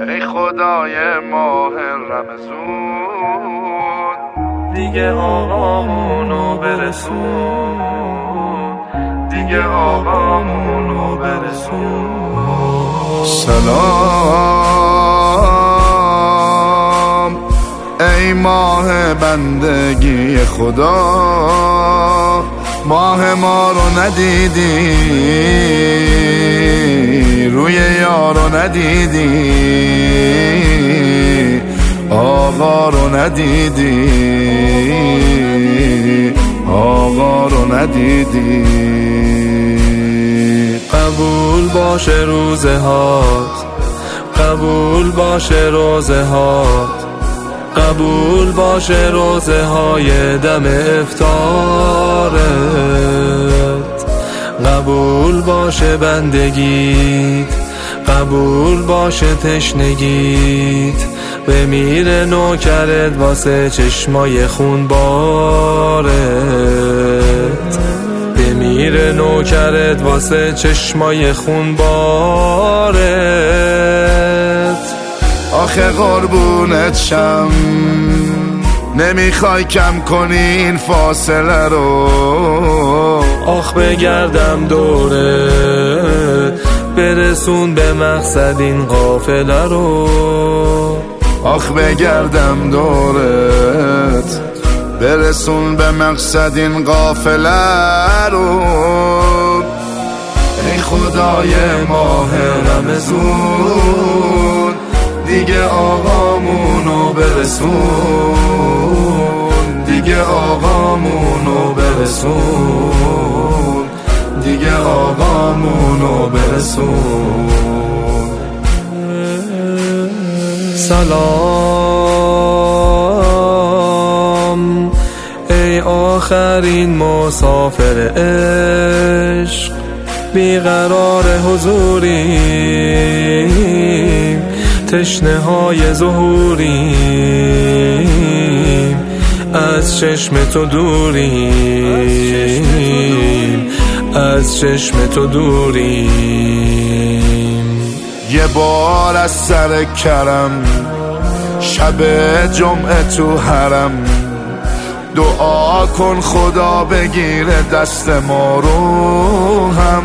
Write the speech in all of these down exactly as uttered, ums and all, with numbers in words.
ای خدای ماه رمضون، دیگه آقامونو برسون، دیگه آقامونو برسون. سلام ای ماه بندگی خدا، ماه ما رو ندیدی، روی یارو ندیدی، آقا رو ندیدی، آقا رو ندیدی. قبول باشه روزه هات، قبول باشه روزه هات، قبول باشه روزه های دم افطارت، قبول باشه بندگیت، قبول باشه تشنگیت، بمیره نوکرت واسه چشمای خونبارت، بمیره نوکرت واسه چشمای خونبارت. آخه قربونت شم، نمیخوای کم کنی این فاصله رو، آخ بگردم دورت، برسون به مقصد این قافله رو، آخ بگردم دورت، برسون به مقصد این قافله رو. ای خدای ماه رمضون، دیگه آقامونو برسون، دیگه آقامونو برسون، دیگه آقامونو برسون. سلام ای آخرین مسافر عشق، بیقرار حضوریم، تشنه های ظهوریم، از چشم تو دوریم، از چشم تو دوریم. یه بار از سر کرم، شب جمعه تو حرم، دعا کن خدا بگیره دست ما رو هم.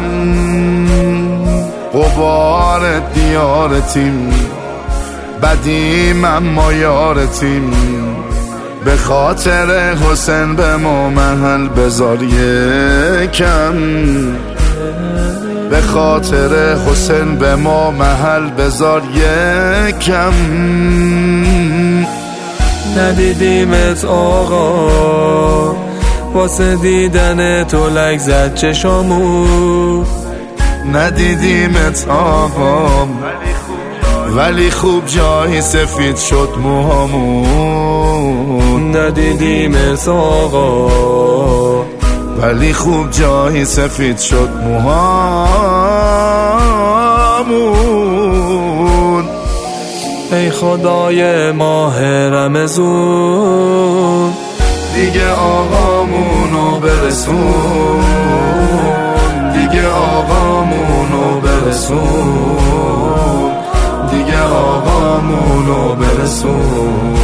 غبار دیارتیم، بدیم اما یارتیم، به خاطر حسین به ما محل بذار یکم، به خاطر حسین به ما محل بذار یکم. ندیدیمت آقا، واسه دیدن تو لگ زد چشامون، ندیدیمت آقا، ولی خوب جایی سفید شد موهامون، ندیدیمت آقا، ولی خوب جایی سفید شد موهامون. ای خدای ماه رمضون، دیگه آقامونو برسون، دیگه آقامونو برسون، دیگه آقامونو برسون.